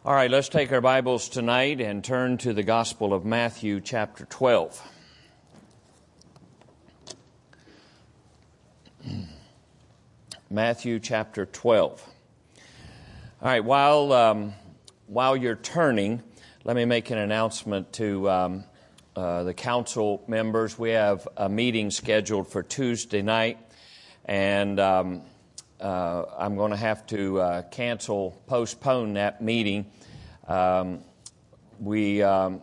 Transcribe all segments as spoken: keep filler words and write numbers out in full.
All right, let's take our Bibles tonight and turn to the Gospel of Matthew chapter twelve. Matthew chapter twelve. All right, while um, while you're turning, let me make an announcement to um, uh, the council members. We have a meeting scheduled for Tuesday night, and um, uh, I'm going to have to uh, cancel, postpone that meeting. Um, we, um,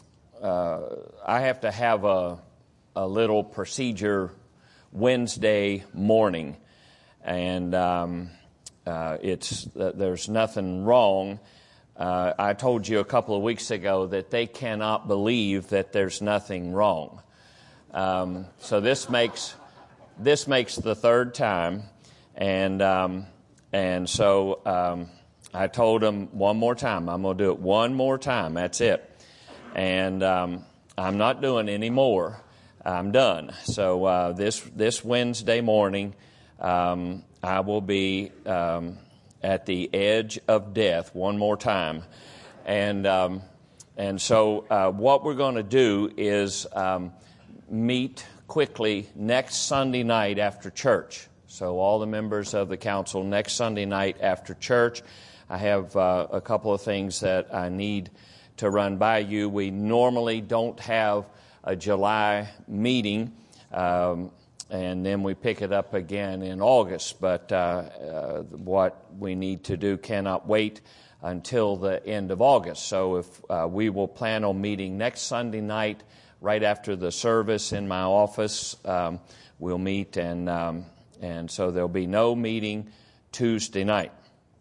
uh, I have to have a, a little procedure Wednesday morning, and um, uh, it's uh, there's nothing wrong. Uh, I told you a couple of weeks ago that they cannot believe that there's nothing wrong. Um, so this makes this makes the third time, and um, and so. Um, I told them one more time. I'm going to do it one more time. That's it. And um, I'm not doing any more. I'm done. So uh, this this Wednesday morning, um, I will be um, at the edge of death one more time. And um, and so uh, what we're going to do is um, meet quickly next Sunday night after church. So all the members of the council next Sunday night after church. I have uh, a couple of things that I need to run by you. We normally don't have a July meeting, um, and then we pick it up again in August. But uh, uh, what we need to do cannot wait until the end of August. So if uh, we will plan on meeting next Sunday night, right after the service in my office, um, we'll meet, and um, and so there'll be no meeting Tuesday night.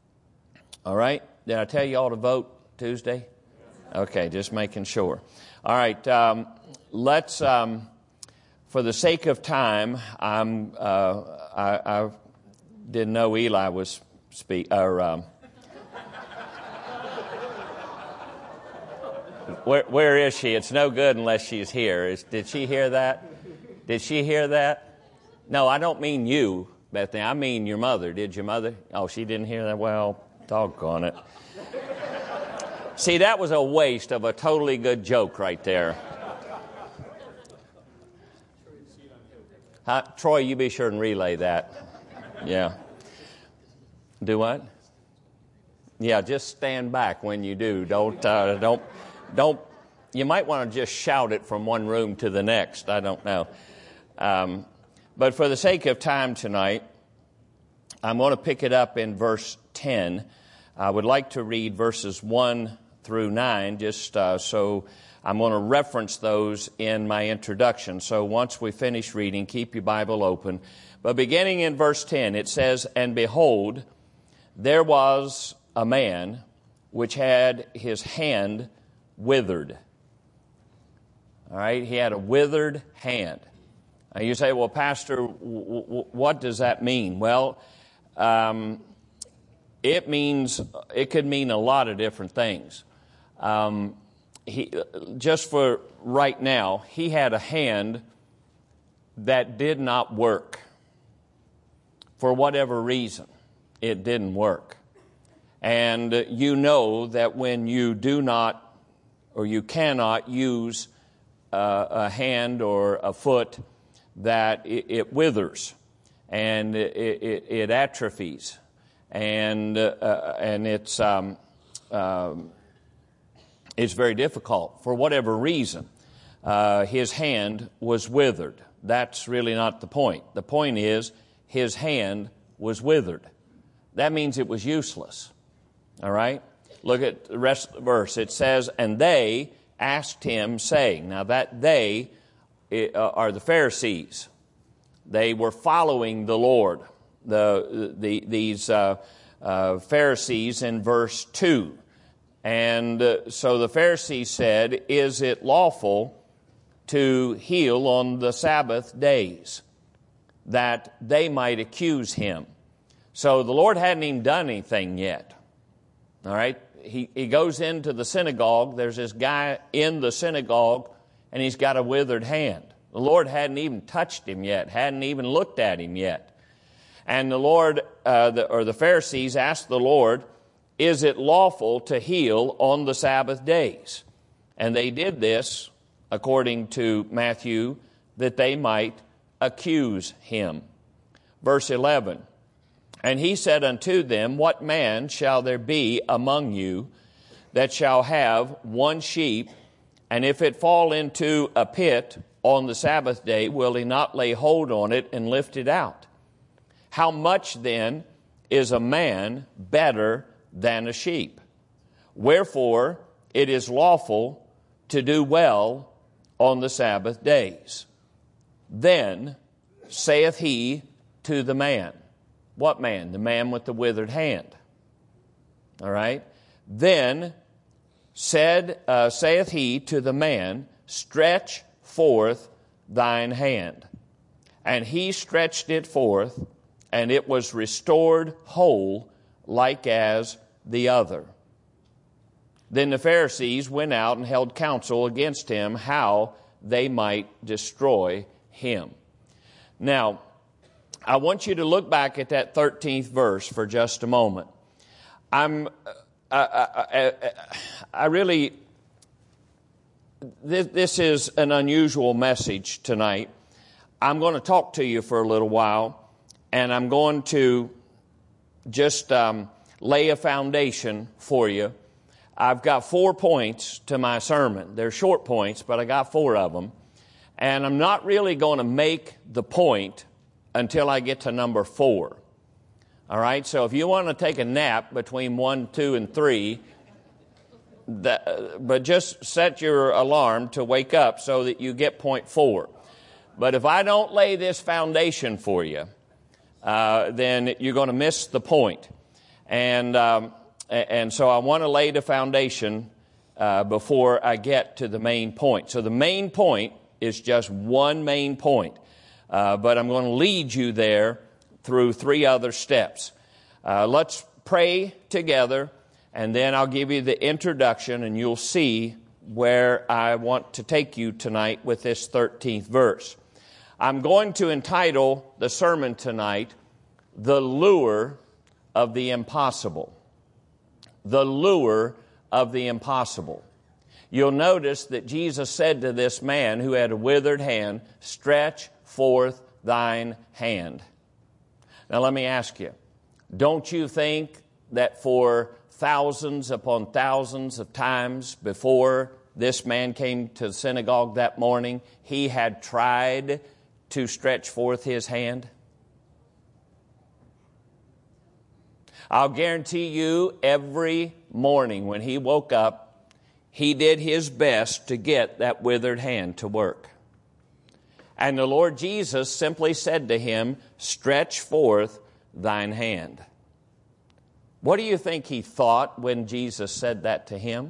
All right? Did I tell you all to vote Tuesday? Okay, just making sure. All right, um, let's, um, for the sake of time, I'm, uh, I, I didn't know Eli was speak, or, um, where, where is she? It's no good unless she's here. Is, did she hear that? Did she hear that? No, I don't mean you, Bethany. I mean your mother. Did your mother? Oh, she didn't hear that? Well, doggone it. See, that was a waste of a totally good joke right there. Huh? Troy, you be sure and relay that. Yeah. Do what? Yeah, just stand back when you do. Don't, uh, don't, don't. You might want to just shout it from one room to the next. I don't know. Um, but for the sake of time tonight, I'm going to pick it up in verse ten. I would like to read verses one through nine, just uh, so I'm going to reference those in my introduction. So once we finish reading, keep your Bible open. But beginning in verse ten, it says, "And behold, there was a man which had his hand withered." All right, he had a withered hand. Now you say, well, Pastor, w- w- what does that mean? Well, Um, it means, it could mean a lot of different things. Um, he, just for right now, he had a hand that did not work. For whatever reason, it didn't work. And you know that when you do not, or you cannot use uh, a hand or a foot, that it, it withers. And it, it, it atrophies, and uh, and it's um, um, it's very difficult for whatever reason. Uh, his hand was withered. That's really not the point. The point is his hand was withered. That means it was useless. All right. Look at the rest of the verse. It says, "And they asked him, saying," now that they are the Pharisees. They were following the Lord, the, the these uh, uh, Pharisees in verse two. And uh, so the Pharisees said, "Is it lawful to heal on the Sabbath days?" That they might accuse him. So the Lord hadn't even done anything yet. All right? He, he goes into the synagogue. There's this guy in the synagogue, and he's got a withered hand. The Lord hadn't even touched him yet, hadn't even looked at him yet. And the Lord, uh, the, or the Pharisees asked the Lord, is it lawful to heal on the Sabbath days? And they did this, according to Matthew, that they might accuse him. Verse eleven, and he said unto them, what man shall there be among you that shall have one sheep, and if it fall into a pit on the Sabbath day, will he not lay hold on it and lift it out? How much then is a man better than a sheep? Wherefore it is lawful to do well on the Sabbath days. Then saith he to the man. What man? The man with the withered hand. All right. Then said, uh, saith he to the man, stretch forth thine hand. And he stretched it forth, and it was restored whole, like as the other. Then the Pharisees went out and held counsel against him, how they might destroy him. Now, I want you to look back at that thirteenth verse for just a moment. I'm, I, I, I, I really, this, this is an unusual message tonight. I'm going to talk to you for a little while, and I'm going to just um, lay a foundation for you. I've got four points to my sermon. They're short points, but I got four of them. And I'm not really going to make the point until I get to number four. All right, so if you want to take a nap between one, two, and three, that, but just set your alarm to wake up so that you get point four. But if I don't lay this foundation for you, uh, then you're going to miss the point. And um, and so I want to lay the foundation uh, before I get to the main point. So the main point is just one main point. Uh, but I'm going to lead you there through three other steps. Uh, let's pray together, and then I'll give you the introduction, and you'll see where I want to take you tonight with this thirteenth verse. I'm going to entitle the sermon tonight, The Lure of the Impossible. The Lure of the Impossible. You'll notice that Jesus said to this man who had a withered hand, stretch forth thine hand. Now let me ask you, don't you think that for thousands upon thousands of times before this man came to the synagogue that morning, he had tried to stretch forth his hand? I'll guarantee you every morning when he woke up, he did his best to get that withered hand to work. And the Lord Jesus simply said to him, stretch forth thine hand. What do you think he thought when Jesus said that to him?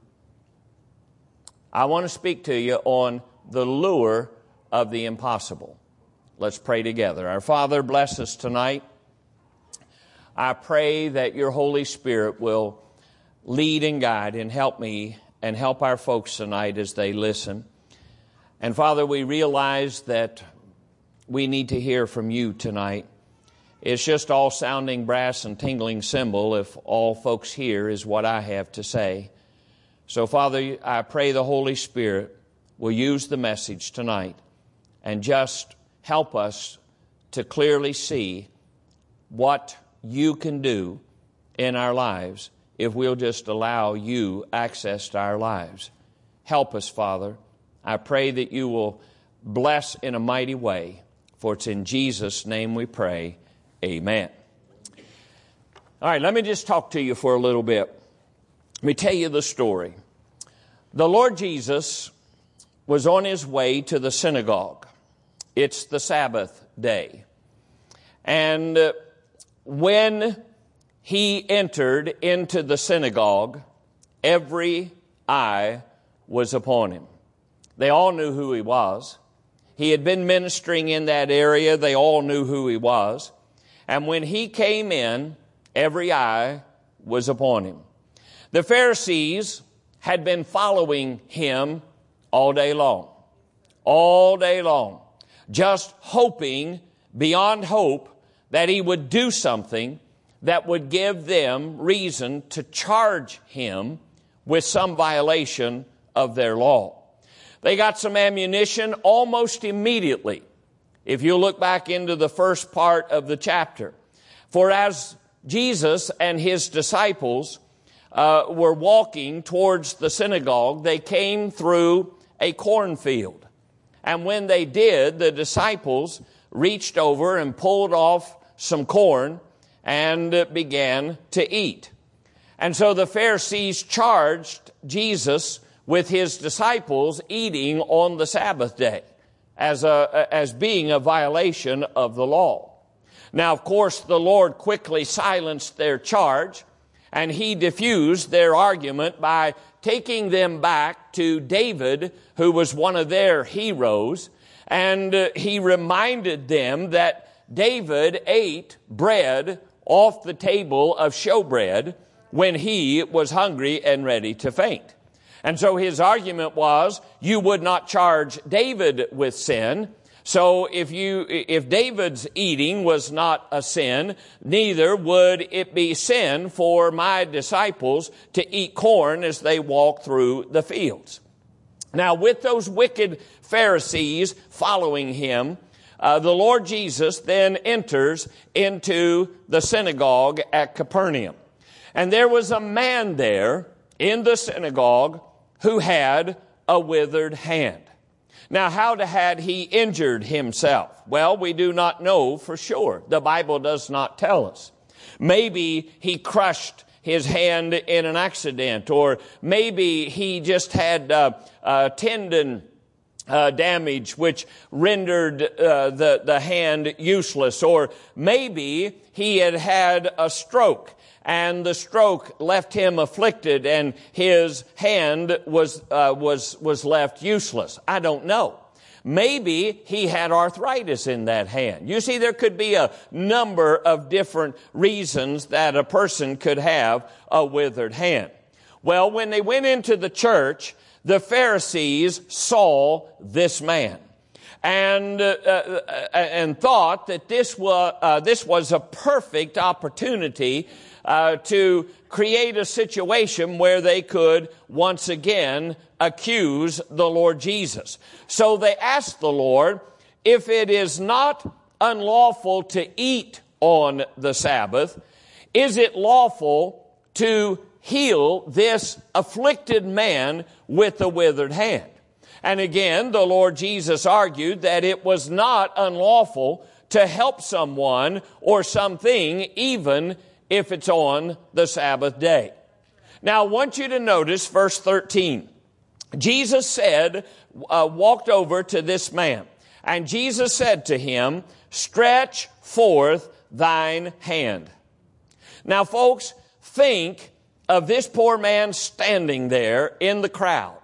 I want to speak to you on the lure of the impossible. Let's pray together. Our Father, bless us tonight. I pray that your Holy Spirit will lead and guide and help me and help our folks tonight as they listen. And Father, we realize that we need to hear from you tonight. It's just all sounding brass and tingling cymbal if all folks hear is what I have to say. So Father, I pray the Holy Spirit will use the message tonight and just help us to clearly see what you can do in our lives if we'll just allow you access to our lives. Help us, Father. I pray that you will bless in a mighty way, for it's in Jesus' name we pray. Amen. All right, let me just talk to you for a little bit. Let me tell you the story. The Lord Jesus was on his way to the synagogue. It's the Sabbath day. And uh, when he entered into the synagogue, every eye was upon him. They all knew who he was. He had been ministering in that area. They all knew who he was. And when he came in, every eye was upon him. The Pharisees had been following him all day long. All day long. Just hoping beyond hope that he would do something that would give them reason to charge him with some violation of their law. They got some ammunition almost immediately, if you look back into the first part of the chapter. For as Jesus and his disciples uh, were walking towards the synagogue, they came through a cornfield. And when they did, the disciples reached over and pulled off some corn and began to eat. And so the Pharisees charged Jesus with his disciples eating on the Sabbath day as a, as being a violation of the law. Now, of course, the Lord quickly silenced their charge, and he diffused their argument by taking them back to David, who was one of their heroes, and uh, he reminded them that David ate bread off the table of showbread when he was hungry and ready to faint. And so his argument was, you would not charge David with sin. So if you, if David's eating was not a sin, neither would it be sin for my disciples to eat corn as they walk through the fields. Now, with those wicked Pharisees following him, uh, the Lord Jesus then enters into the synagogue at Capernaum. And there was a man there in the synagogue who had a withered hand. Now, how had he injured himself? Well, we do not know for sure. The Bible does not tell us. Maybe he crushed his hand in an accident, or maybe he just had uh, uh, tendon uh, damage which rendered uh, the, the hand useless, or maybe he had had a stroke and the stroke left him afflicted and his hand was uh, was was left useless. I don't know. Maybe he had arthritis in that hand. You see, there could be a number of different reasons that a person could have a withered hand. Well, when they went into the church, the Pharisees saw this man and uh, uh, and thought that this was uh, this was a perfect opportunity Uh, to create a situation where they could once again accuse the Lord Jesus. So they asked the Lord, if it is not unlawful to eat on the Sabbath, is it lawful to heal this afflicted man with a withered hand? And again, the Lord Jesus argued that it was not unlawful to help someone or something even if it's on the Sabbath day. Now, I want you to notice verse thirteen. Jesus said, uh, walked over to this man, and Jesus said to him, stretch forth thine hand. Now, folks, think of this poor man standing there in the crowd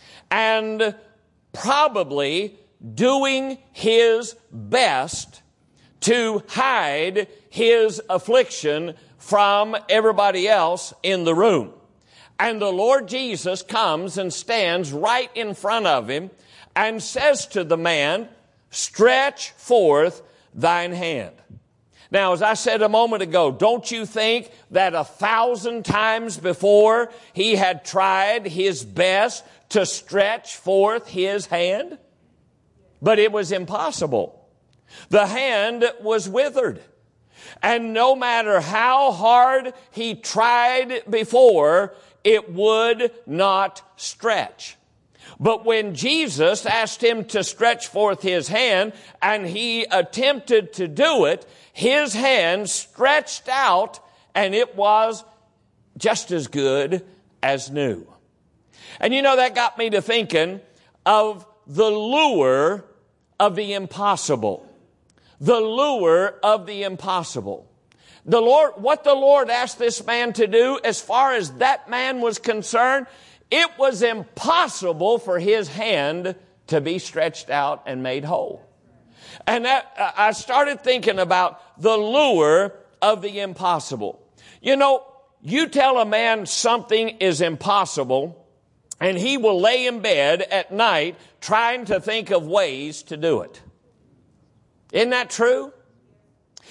and probably doing his best to hide his affliction from everybody else in the room. And the Lord Jesus comes and stands right in front of him and says to the man, stretch forth thine hand. Now, as I said a moment ago, don't you think that a thousand times before he had tried his best to stretch forth his hand? But it was impossible. The hand was withered. And no matter how hard he tried before, it would not stretch. But when Jesus asked him to stretch forth his hand, and he attempted to do it, his hand stretched out, and it was just as good as new. And you know, that got me to thinking of the lure of the impossible. The lure of the impossible. The Lord, what the Lord asked this man to do, as far as that man was concerned, it was impossible for his hand to be stretched out and made whole. And that, I started thinking about the lure of the impossible. You know, you tell a man something is impossible, and he will lay in bed at night trying to think of ways to do it. Isn't that true?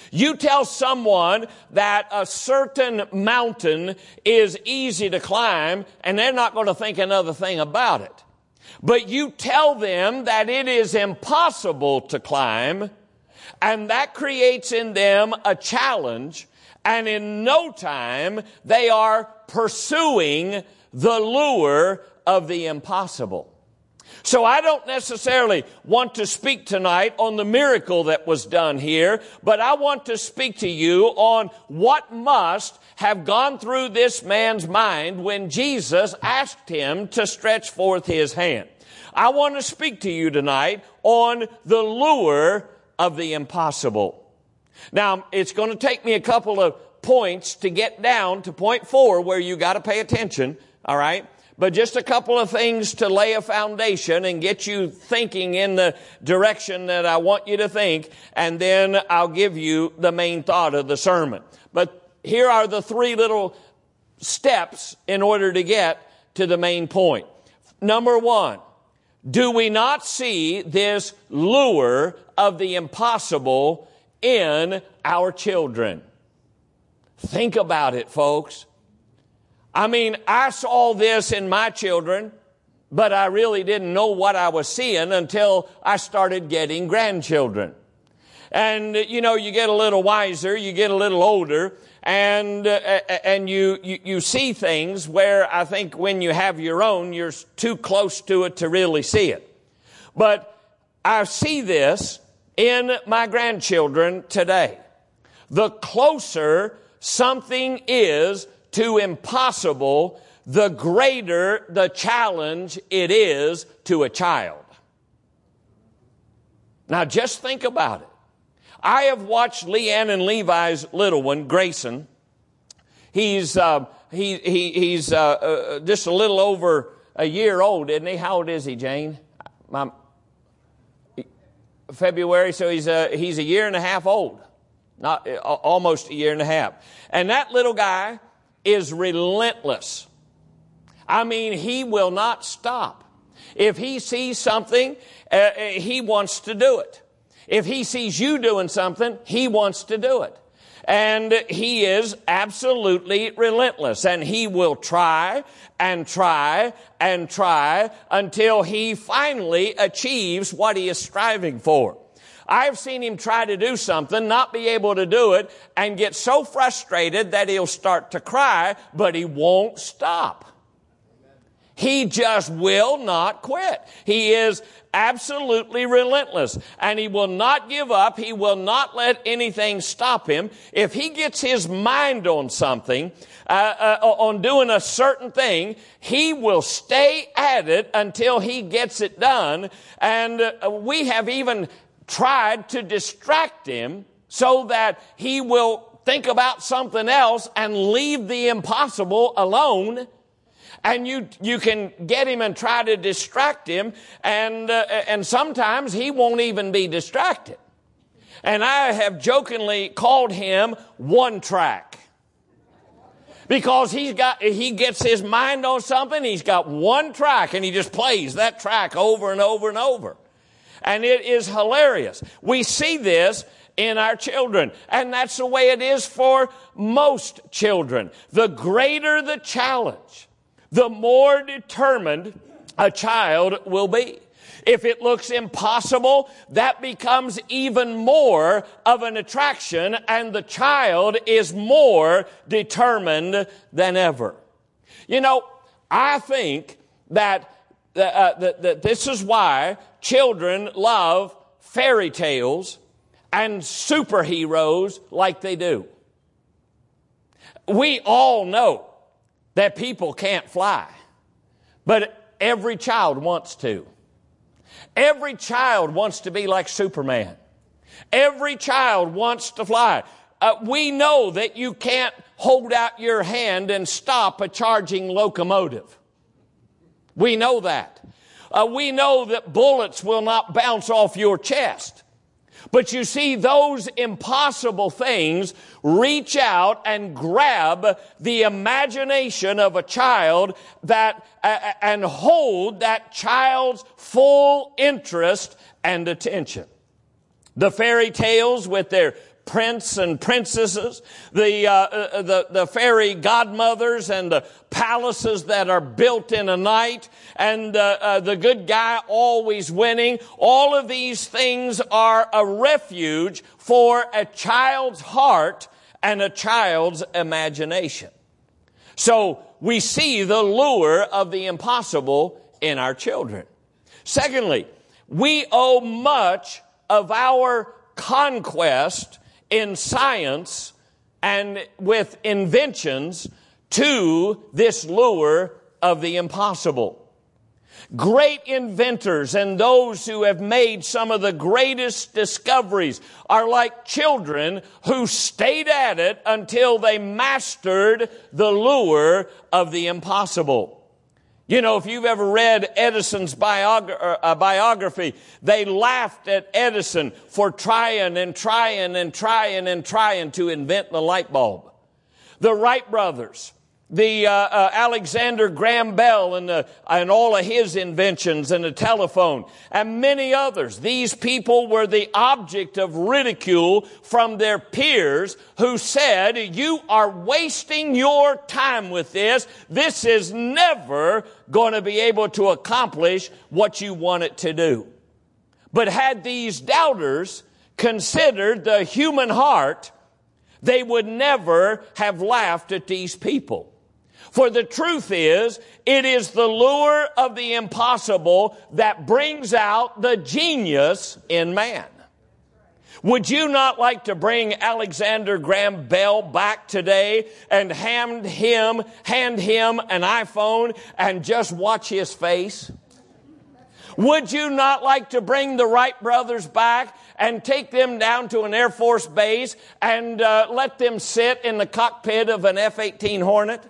You tell someone that a certain mountain is easy to climb, and they're not going to think another thing about it. But you tell them that it is impossible to climb, and that creates in them a challenge, and in no time they are pursuing the lure of the impossible. So I don't necessarily want to speak tonight on the miracle that was done here, but I want to speak to you on what must have gone through this man's mind when Jesus asked him to stretch forth his hand. I want to speak to you tonight on the lure of the impossible. Now, it's going to take me a couple of points to get down to point four where you got to pay attention, all right? But just a couple of things to lay a foundation and get you thinking in the direction that I want you to think, and then I'll give you the main thought of the sermon. But here are the three little steps in order to get to the main point. Number one, do we not see this lure of the impossible in our children? Think about it, folks. I mean, I saw this in my children, but I really didn't know what I was seeing until I started getting grandchildren. And, you know, you get a little wiser, you get a little older, and uh, and you, you you see things where I think when you have your own, you're too close to it to really see it. But I see this in my grandchildren today. The closer something is to impossible, the greater the challenge it is to a child. Now just think about it. I have watched Leanne and Levi's little one, Grayson. He's uh, he, he he's uh, uh, just a little over a year old, isn't he? How old is he, Jane? My, February, so he's a, he's a year and a half old. Not uh, almost a year and a half. And that little guy is relentless. I mean, he will not stop. If he sees something, uh, he wants to do it. If he sees you doing something, he wants to do it. And he is absolutely relentless. And he will try and try and try until he finally achieves what he is striving for. I've seen him try to do something, not be able to do it, and get so frustrated that he'll start to cry, but he won't stop. He just will not quit. He is absolutely relentless, and he will not give up. He will not let anything stop him. If he gets his mind on something, uh, uh, on doing a certain thing, he will stay at it until he gets it done. And uh, we have even tried to distract him so that he will think about something else and leave the impossible alone. And you you can get him and try to distract him, and uh, and sometimes he won't even be distracted. And I have jokingly called him one track, because he's got he gets his mind on something. He's got one track, and he just plays that track over and over and over, and it is hilarious. We see this in our children, and that's the way it is for most children. The greater the challenge, the more determined a child will be. If it looks impossible, that becomes even more of an attraction, and the child is more determined than ever. You know, I think that, uh, that, that this is why children love fairy tales and superheroes like they do. We all know that people can't fly, but every child wants to. Every child wants to be like Superman. Every child wants to fly. Uh, we know that you can't hold out your hand and stop a charging locomotive. We know that. Uh, we know that bullets will not bounce off your chest. But you see, those impossible things reach out and grab the imagination of a child that uh, and hold that child's full interest and attention. The fairy tales with their prince and princesses, the, uh, the, the fairy godmothers and the palaces that are built in a night, and uh, uh, the good guy always winning. All of these things are a refuge for a child's heart and a child's imagination. So we see the lure of the impossible in our children. Secondly, we owe much of our conquest in science and with inventions to this lure of the impossible. Great inventors and those who have made some of the greatest discoveries are like children who stayed at it until they mastered the lure of the impossible. You know, if you've ever read Edison's biog- uh, biography, they laughed at Edison for trying and trying and trying and trying to invent the light bulb. The Wright brothers, the uh, uh, Alexander Graham Bell and, the, and all of his inventions and the telephone and many others. These people were the object of ridicule from their peers who said, you are wasting your time with this. This is never going to be able to accomplish what you want it to do. But had these doubters considered the human heart, they would never have laughed at these people. For the truth is, it is the lure of the impossible that brings out the genius in man. Would you not like to bring Alexander Graham Bell back today and hand him, hand him an iPhone and just watch his face? Would you not like to bring the Wright brothers back and take them down to an Air Force base and uh, let them sit in the cockpit of an F eighteen Hornet?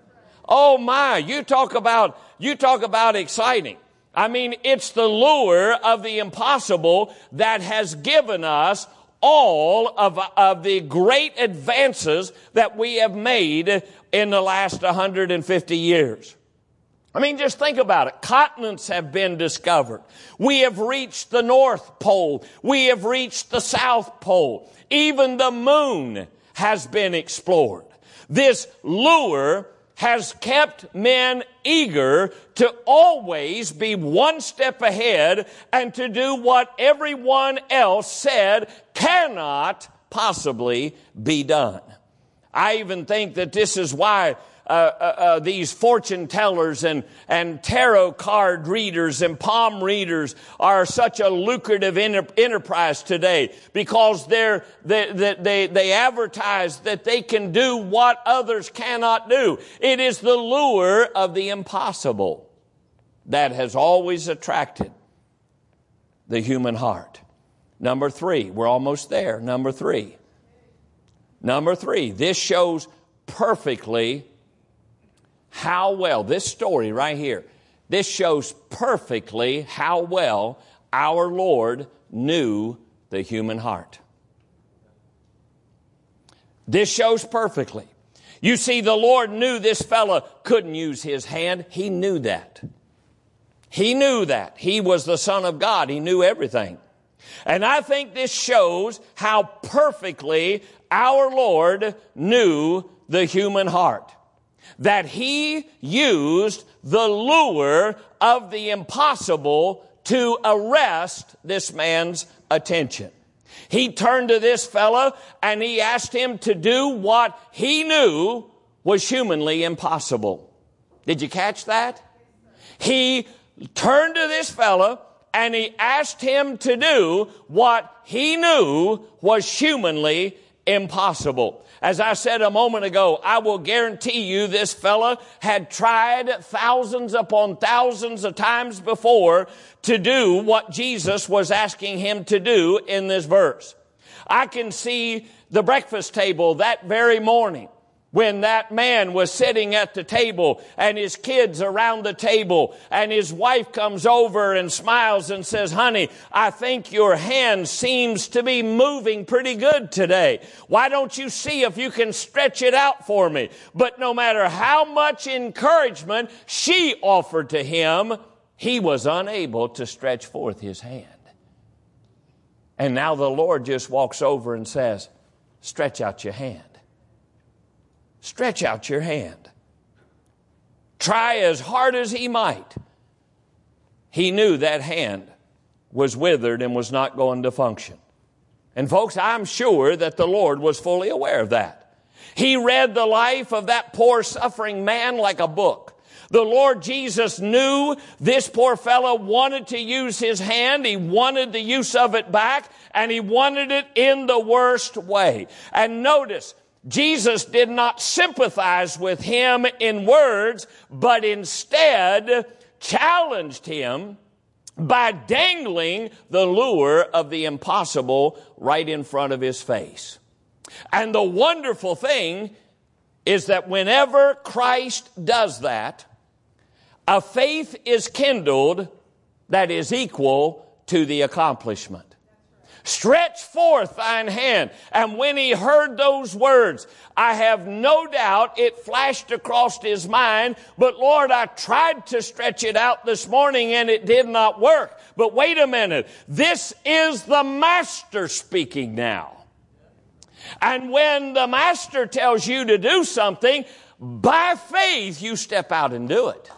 Oh my, you talk about, you talk about exciting. I mean, it's the lure of the impossible that has given us all of, of the great advances that we have made in the last one hundred fifty years. I mean, just think about it. Continents have been discovered. We have reached the North Pole. We have reached the South Pole. Even the moon has been explored. This lure has kept men eager to always be one step ahead and to do what everyone else said cannot possibly be done. I even think that this is why uh, uh, uh, these fortune tellers and, and tarot card readers and palm readers are such a lucrative enter- enterprise today, because they're, they, they, they, they advertise that they can do what others cannot do. It is the lure of the impossible that has always attracted the human heart. Number three, we're almost there. Number three. Number three, this shows perfectly how well, this story right here, this shows perfectly how well our Lord knew the human heart. This shows perfectly. You see, the Lord knew this fella couldn't use his hand. He knew that. He knew that. He was the Son of God. He knew everything. And I think this shows how perfectly our Lord knew the human heart. That He used the lure of the impossible to arrest this man's attention. He turned to this fellow and he asked him to do what he knew was humanly impossible. Did you catch that? He turned to this fellow and he asked him to do what he knew was humanly impossible. As I said a moment ago, I will guarantee you this fella had tried thousands upon thousands of times before to do what Jesus was asking him to do in this verse. I can see the breakfast table that very morning when that man was sitting at the table and his kids around the table, and his wife comes over and smiles and says, "Honey, I think your hand seems to be moving pretty good today. Why don't you see if you can stretch it out for me?" But no matter how much encouragement she offered to him, he was unable to stretch forth his hand. And now the Lord just walks over and says, stretch out your hand. Stretch out your hand. Try as hard as he might. He knew that hand was withered and was not going to function. And folks, I'm sure that the Lord was fully aware of that. He read the life of that poor suffering man like a book. The Lord Jesus knew this poor fellow wanted to use his hand. He wanted the use of it back, and he wanted it in the worst way. And notice, Jesus did not sympathize with him in words, but instead challenged him by dangling the lure of the impossible right in front of his face. And the wonderful thing is that whenever Christ does that, a faith is kindled that is equal to the accomplishment. Stretch forth thine hand. And when he heard those words, I have no doubt it flashed across his mind, but Lord, I tried to stretch it out this morning and it did not work. But wait a minute. This is the master speaking now. And when the master tells you to do something, by faith you step out and do it.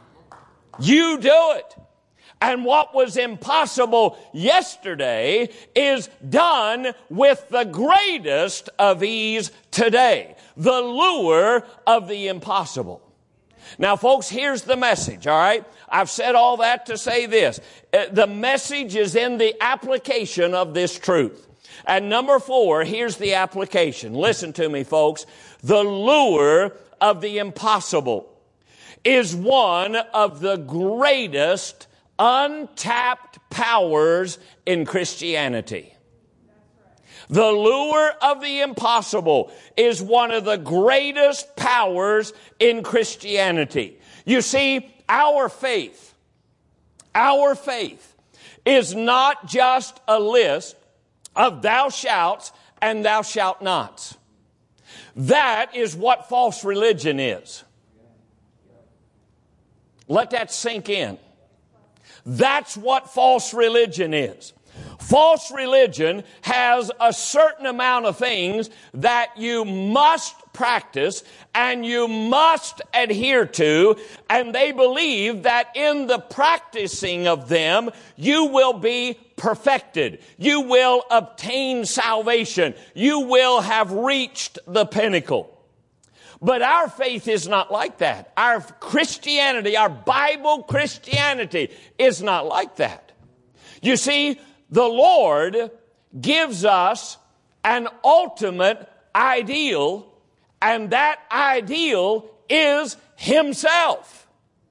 You do it. And what was impossible yesterday is done with the greatest of ease today. The lure of the impossible. Now, folks, here's the message, all right? I've said all that to say this. The message is in the application of this truth. And number four, here's the application. Listen to me, folks. The lure of the impossible is one of the greatest untapped powers in Christianity. The lure of the impossible is one of the greatest powers in Christianity. You see, our faith, our faith is not just a list of thou shalt and thou shalt nots. That is what false religion is. Let that sink in. That's what false religion is. False religion has a certain amount of things that you must practice and you must adhere to, and they believe that in the practicing of them, you will be perfected. You will obtain salvation. You will have reached the pinnacle. But our faith is not like that. Our Christianity, our Bible Christianity is not like that. You see, the Lord gives us an ultimate ideal, and that ideal is Himself.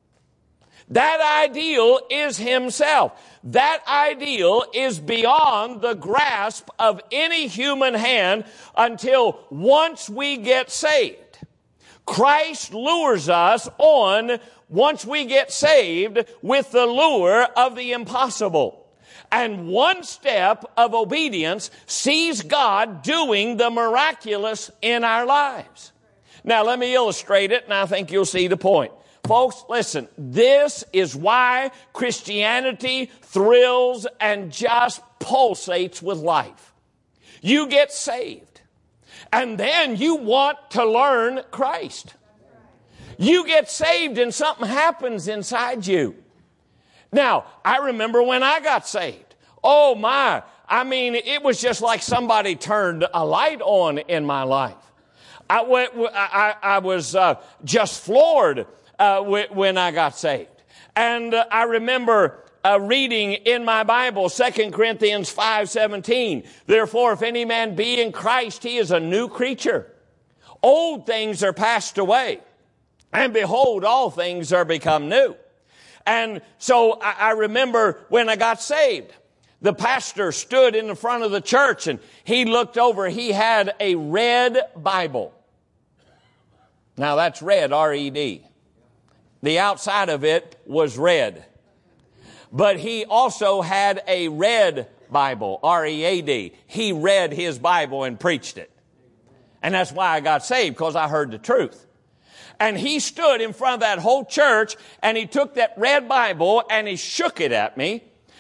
That ideal is Himself. That ideal is beyond the grasp of any human hand until once we get saved. Christ lures us on once we get saved with the lure of the impossible. And one step of obedience sees God doing the miraculous in our lives. Now, let me illustrate it, and I think you'll see the point. Folks, listen, this is why Christianity thrills and just pulsates with life. You get saved. And then you want to learn Christ. You get saved and something happens inside you. Now, I remember when I got saved. Oh my, I mean, it was just like somebody turned a light on in my life. I, went, I, I was uh, just floored uh, when I got saved. And uh, I remember Uh, reading in my Bible, Second Corinthians five seventeen. Therefore, if any man be in Christ, he is a new creature. Old things are passed away, and behold, all things are become new. And so I, I remember when I got saved, the pastor stood in the front of the church, and he looked over. He had a red Bible. Now, that's red, R E D. The outside of it was red. But he also had a read Bible, R E A D. He read his Bible and preached it. And that's why I got saved, because I heard the truth. And he stood in front of that whole church, and he took that red Bible and he shook it at me.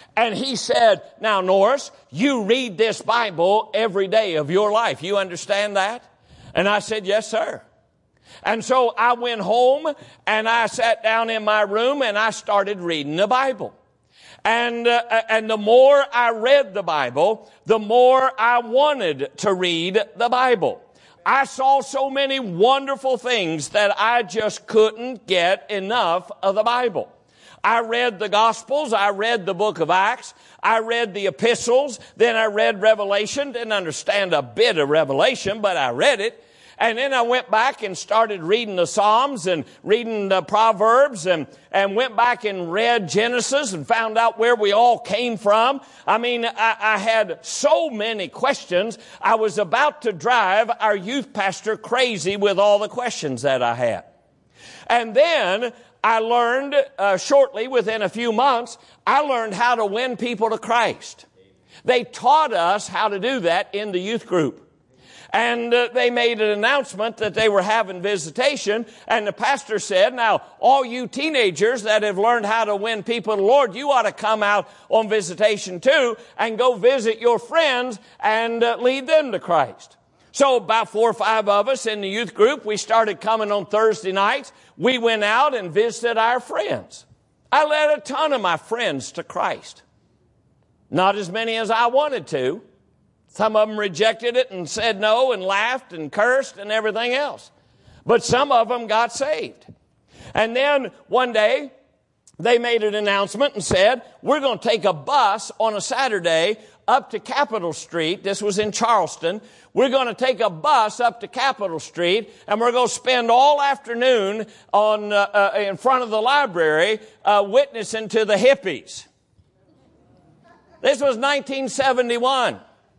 And he said, now, Norris, you read this Bible every day of your life. You understand that? And I said, yes, sir. And so I went home and I sat down in my room and I started reading the Bible. And, uh, and the more I read the Bible, the more I wanted to read the Bible. I saw so many wonderful things that I just couldn't get enough of the Bible. I read the Gospels. I read the book of Acts. I read the epistles. Then I read Revelation. Didn't understand a bit of Revelation, but I read it. And then I went back and started reading the Psalms and reading the Proverbs and, and went back and read Genesis and found out where we all came from. I mean, I, I had so many questions. I was about to drive our youth pastor crazy with all the questions that I had. And then I learned uh, shortly, within a few months, I learned how to win people to Christ. They taught us how to do that in the youth group. And uh, they made an announcement that they were having visitation. And the pastor said, now, all you teenagers that have learned how to win people to the Lord, you ought to come out on visitation too and go visit your friends and uh, lead them to Christ. So about four or five of us in the youth group, we started coming on Thursday nights. We went out and visited our friends. I led a ton of my friends to Christ. Not as many as I wanted to. Some of them rejected it and said no and laughed and cursed and everything else. But some of them got saved. And then one day, they made an announcement and said, we're going to take a bus on a Saturday up to Capitol Street. This was in Charleston. We're going to take a bus up to Capitol Street, and we're going to spend all afternoon on uh, uh, in front of the library uh, witnessing to the hippies. This was nineteen seventy-one.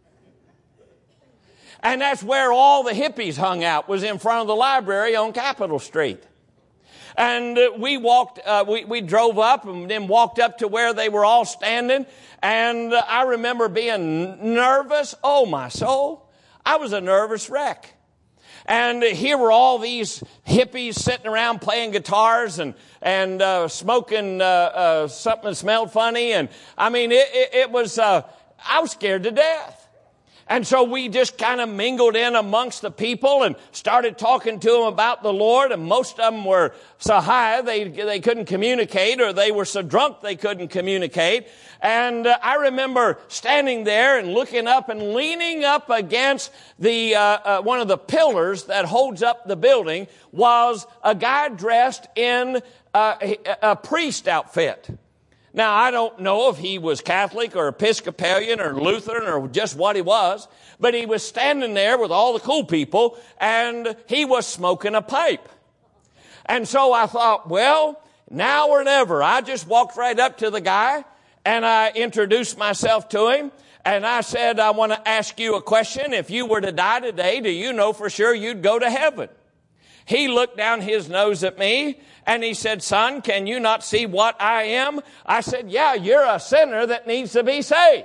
And that's where all the hippies hung out, was in front of the library on Capitol Street. And uh, we walked, uh, we, we drove up and then walked up to where they were all standing. And uh, I remember being nervous. Oh, my soul. I was a nervous wreck. And uh, here were all these hippies sitting around playing guitars and, and uh, smoking uh, uh, something that smelled funny. And I mean, it, it, it was, uh, I was scared to death. And so we just kind of mingled in amongst the people and started talking to them about the Lord. And most of them were so high they they couldn't communicate, or they were so drunk they couldn't communicate. And uh, I remember standing there and looking up and leaning up against the uh, uh, one of the pillars that holds up the building was a guy dressed in uh, a, a priest outfit. Now, I don't know if he was Catholic or Episcopalian or Lutheran or just what he was, but he was standing there with all the cool people, and he was smoking a pipe. And so I thought, well, now or never. I just walked right up to the guy, and I introduced myself to him, and I said, I want to ask you a question. If you were to die today, do you know for sure you'd go to heaven? He looked down his nose at me and he said, son, can you not see what I am? I said, yeah, you're a sinner that needs to be saved.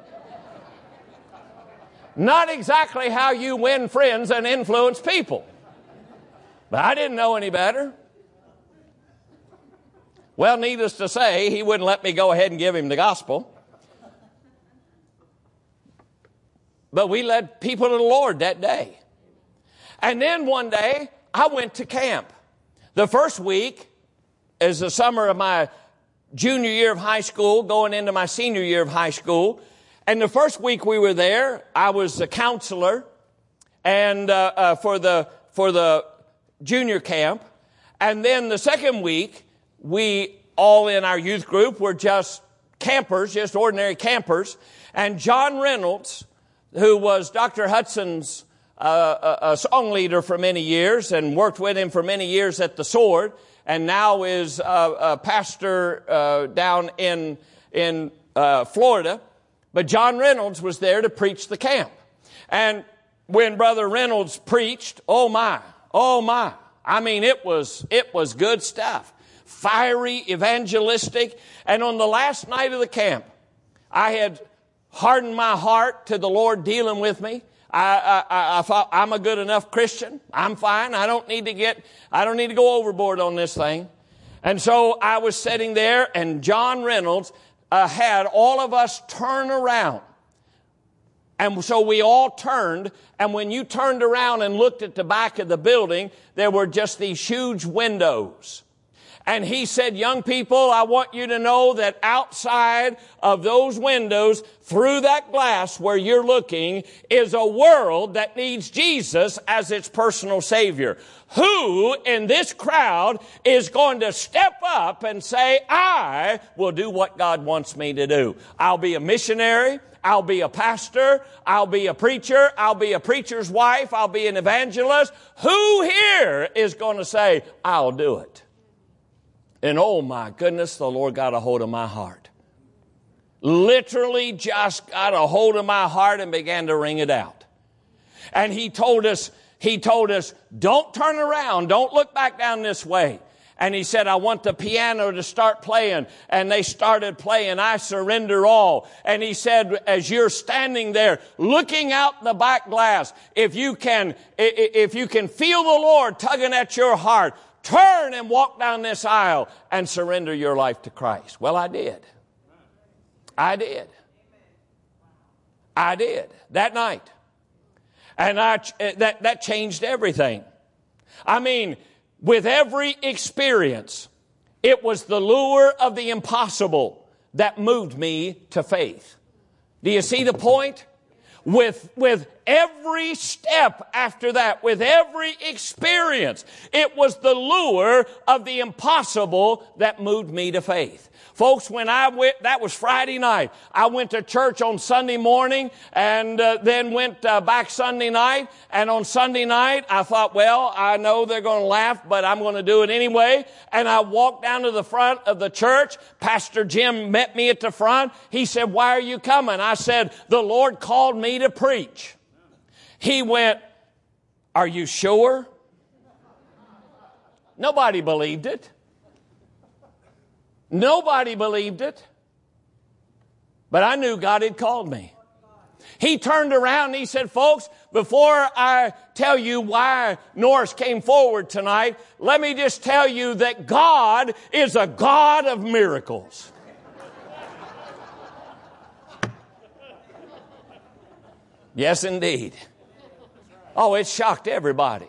Not exactly how you win friends and influence people. But I didn't know any better. Well, needless to say, he wouldn't let me go ahead and give him the gospel. But we led people to the Lord that day. And then one day, I went to camp. The first week is the summer of my junior year of high school, going into my senior year of high school. And the first week we were there, I was a counselor and uh, uh, for the for the junior camp. And then the second week, we all in our youth group were just campers, just ordinary campers. And John Reynolds, who was Doctor Hudson's Uh, a, a song leader for many years and worked with him for many years at the Sword, and now is uh, a pastor uh, down in in uh, Florida. But John Reynolds was there to preach the camp. And when Brother Reynolds preached, oh my, oh my, I mean, it was it was good stuff. Fiery, evangelistic. And on the last night of the camp, I had hardened my heart to the Lord dealing with me. I, I, I thought, I'm a good enough Christian. I'm fine. I don't need to get, I don't need to go overboard on this thing. And so I was sitting there, and John Reynolds uh, had all of us turn around. And so we all turned, and when you turned around and looked at the back of the building, there were just these huge windows. And he said, young people, I want you to know that outside of those windows, through that glass where you're looking, is a world that needs Jesus as its personal Savior. Who in this crowd is going to step up and say, I will do what God wants me to do? I'll be a missionary. I'll be a pastor. I'll be a preacher. I'll be a preacher's wife. I'll be an evangelist. Who here is going to say, I'll do it? And oh my goodness, the Lord got a hold of my heart. Literally just got a hold of my heart and began to wring it out. And he told us, he told us, don't turn around. Don't look back down this way. And he said, I want the piano to start playing. And they started playing, I Surrender All. And he said, as you're standing there looking out the back glass, if you can, if you can feel the Lord tugging at your heart, turn and walk down this aisle and surrender your life to Christ. Well, I did. I did. I did that night. And I, that, that changed everything. I mean, with every experience, it was the lure of the impossible that moved me to faith. Do you see the point? With, with every step after that, with every experience, it was the lure of the impossible that moved me to faith. Folks, when I went, that was Friday night. I went to church on Sunday morning and uh, then went uh, back Sunday night. And on Sunday night, I thought, well, I know they're going to laugh, but I'm going to do it anyway. And I walked down to the front of the church. Pastor Jim met me at the front. He said, why are you coming? I said, the Lord called me to preach. He went, are you sure? Nobody believed it. Nobody believed it. But I knew God had called me. He turned around and he said, folks, before I tell you why Norris came forward tonight, let me just tell you that God is a God of miracles. Yes, indeed. Oh, it shocked everybody.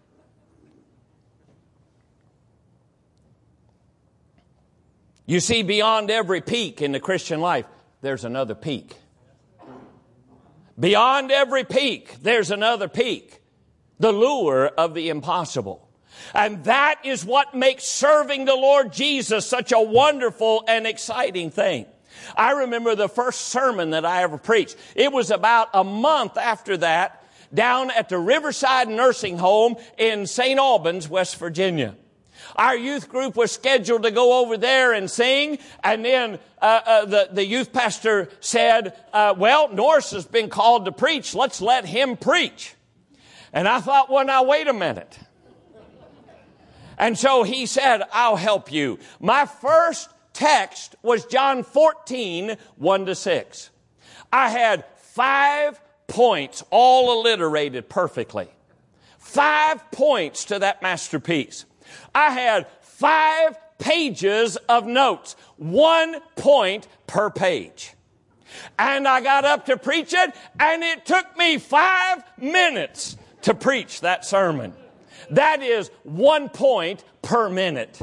You see, beyond every peak in the Christian life, there's another peak. Beyond every peak, there's another peak. The lure of the impossible. And that is what makes serving the Lord Jesus such a wonderful and exciting thing. I remember the first sermon that I ever preached. It was about a month after that, down at the Riverside Nursing Home in Saint Albans, West Virginia. Our youth group was scheduled to go over there and sing, and then uh, uh, the, the youth pastor said, uh, well, Norris has been called to preach. Let's let him preach. And I thought, well, now, wait a minute. And so he said, I'll help you. My first text was John fourteen, one to six. I had five points, all alliterated perfectly. Five points to that masterpiece. I had five pages of notes, one point per page. And I got up to preach it, and it took me five minutes to preach that sermon. That is one point per minute.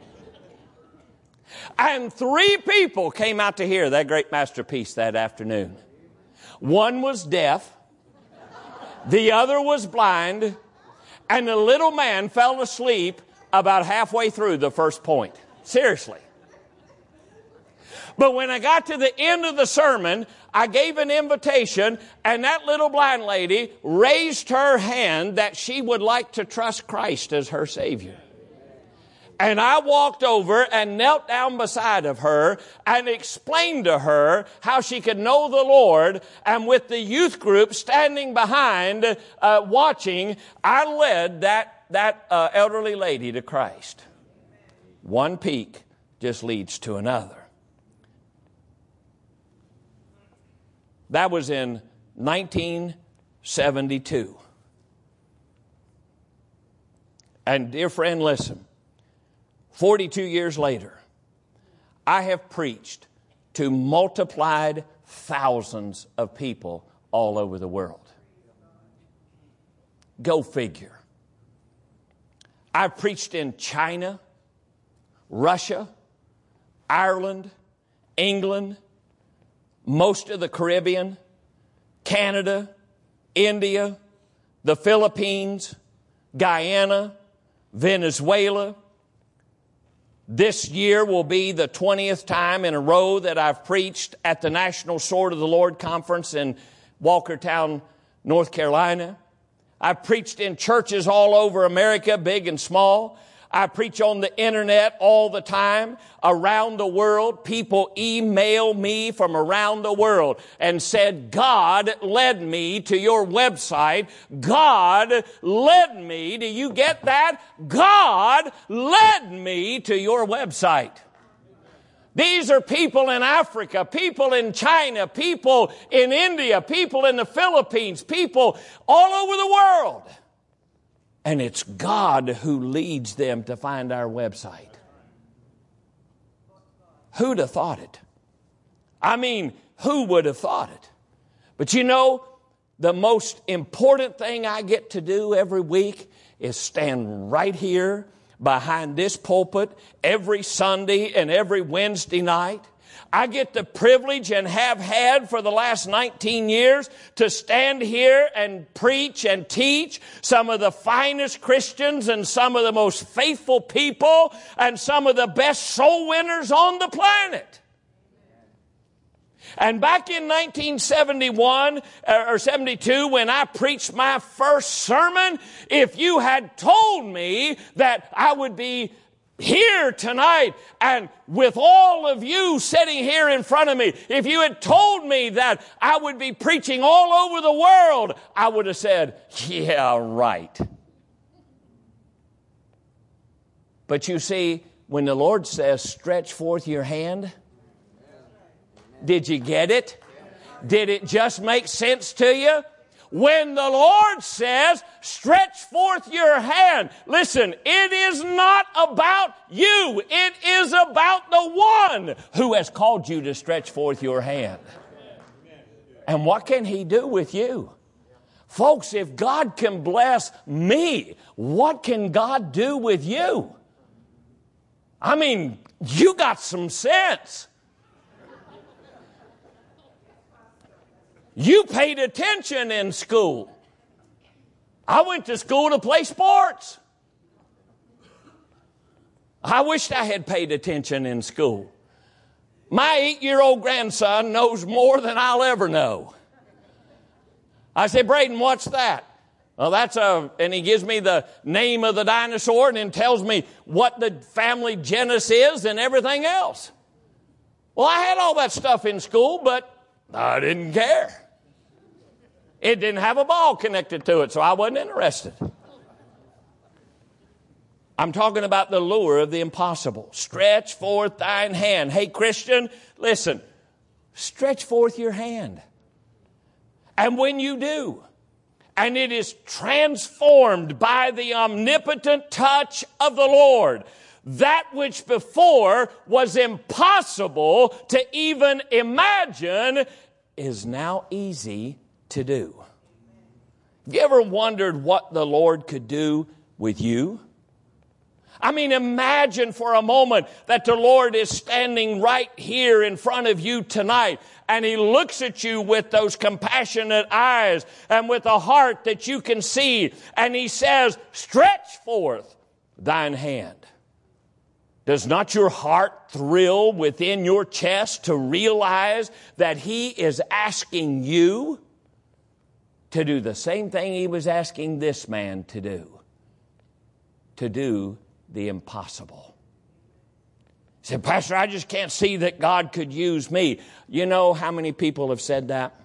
And three people came out to hear that great masterpiece that afternoon. One was deaf, the other was blind, and the little man fell asleep about halfway through the first point. Seriously. But when I got to the end of the sermon, I gave an invitation, and that little blind lady raised her hand that she would like to trust Christ as her Savior. And I walked over and knelt down beside of her and explained to her how she could know the Lord. And with the youth group standing behind, uh, watching, I led that that uh, elderly lady to Christ. One peak just leads to another. That was in nineteen seventy-two. And dear friend, listen. forty-two years later, I have preached to multiplied thousands of people all over the world. Go figure. I've preached in China, Russia, Ireland, England, most of the Caribbean, Canada, India, the Philippines, Guyana, Venezuela. This year will be the twentieth time in a row that I've preached at the National Sword of the Lord Conference in Walkertown, North Carolina. I've preached in churches all over America, big and small. I preach on the internet all the time, around the world. People email me from around the world and said, God led me to your website. God led me. Do you get that? God led me to your website. These are people in Africa, people in China, people in India, people in the Philippines, people all over the world. And it's God who leads them to find our website. Who'd have thought it? I mean, who would have thought it? But you know, the most important thing I get to do every week is stand right here behind this pulpit every Sunday and every Wednesday night. I get the privilege and have had for the last nineteen years to stand here and preach and teach some of the finest Christians and some of the most faithful people and some of the best soul winners on the planet. And back in nineteen seventy-one or seventy-two, when I preached my first sermon, if you had told me that I would be here tonight and with all of you sitting here in front of me, if you had told me that I would be preaching all over the world, I would have said, yeah, right. But you see, when the Lord says, stretch forth your hand, did you get it? Did it just make sense to you? When the Lord says, stretch forth your hand, listen, it is not about you. It is about the one who has called you to stretch forth your hand. And what can He do with you? Folks, if God can bless me, what can God do with you? I mean, you got some sense. You paid attention in school. I went to school to play sports. I wished I had paid attention in school. My eight-year-old grandson knows more than I'll ever know. I say, Braden, what's that? Well, that's a, and he gives me the name of the dinosaur and then tells me what the family genus is and everything else. Well, I had all that stuff in school, but I didn't care. It didn't have a ball connected to it, so I wasn't interested. I'm talking about the lure of the impossible. Stretch forth thine hand. Hey, Christian, listen. Stretch forth your hand. And when you do, and it is transformed by the omnipotent touch of the Lord, that which before was impossible to even imagine is now easy to do. Have you ever wondered what the Lord could do with you? I mean, imagine for a moment that the Lord is standing right here in front of you tonight, and He looks at you with those compassionate eyes and with a heart that you can see, and He says, stretch forth thine hand. Does not your heart thrill within your chest to realize that He is asking you to do the same thing He was asking this man to do? To do the impossible. He said, Pastor, I just can't see that God could use me. You know how many people have said that?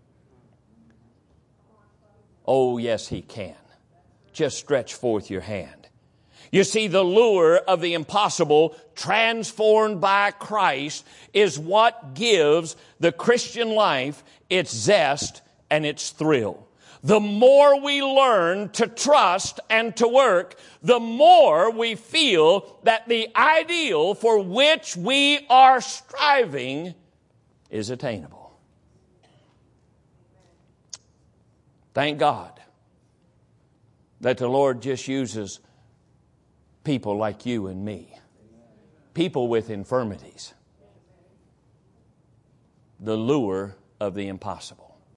Oh, yes, He can. Just stretch forth your hand. You see, the lure of the impossible, transformed by Christ, is what gives the Christian life its zest and its thrill. The more we learn to trust and to work, the more we feel that the ideal for which we are striving is attainable. Thank God that the Lord just uses people like you and me. People with infirmities. The lure of the impossible.